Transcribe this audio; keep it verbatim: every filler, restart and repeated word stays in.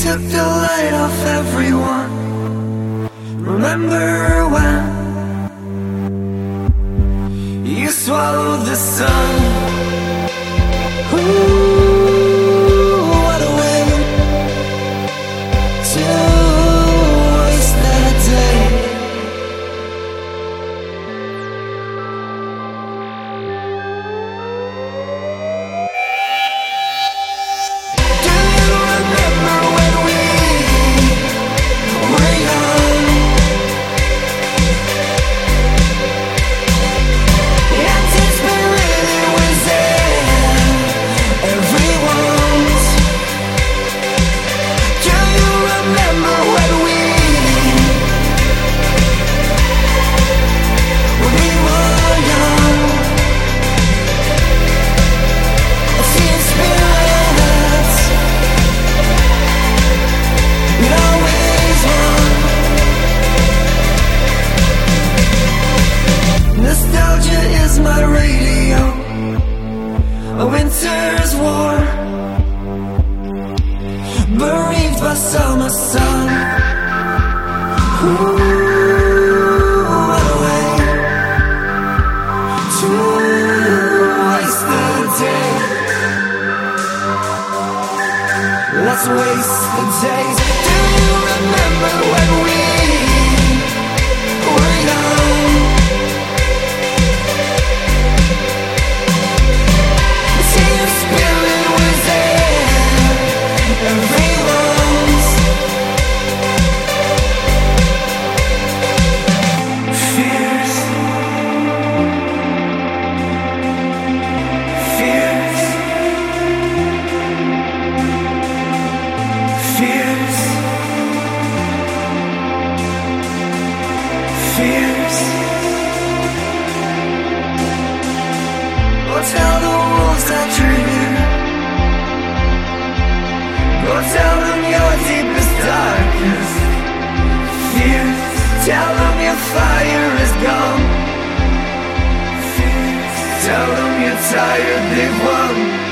took the light off everyone. Remember when you swallowed the sun? Ooh, what a way to waste that day. Do you remember when we were young? The anticipation was in everyone's. Do you remember when we when we were young? Teen spirits, we'd always run. Nostalgia is my radio, a winter's war, bereaved by summer sun. Ooh, what a way to waste the day. Let's waste the days. Do you remember when we were young? The teen spirit was in everyone's. Fears, fears, fears, fears. Go tell the wolves that you're here. Go tell them your deepest, darkest fears. Tell them your fire is gone. Fears. Tell them you're tired, they've won.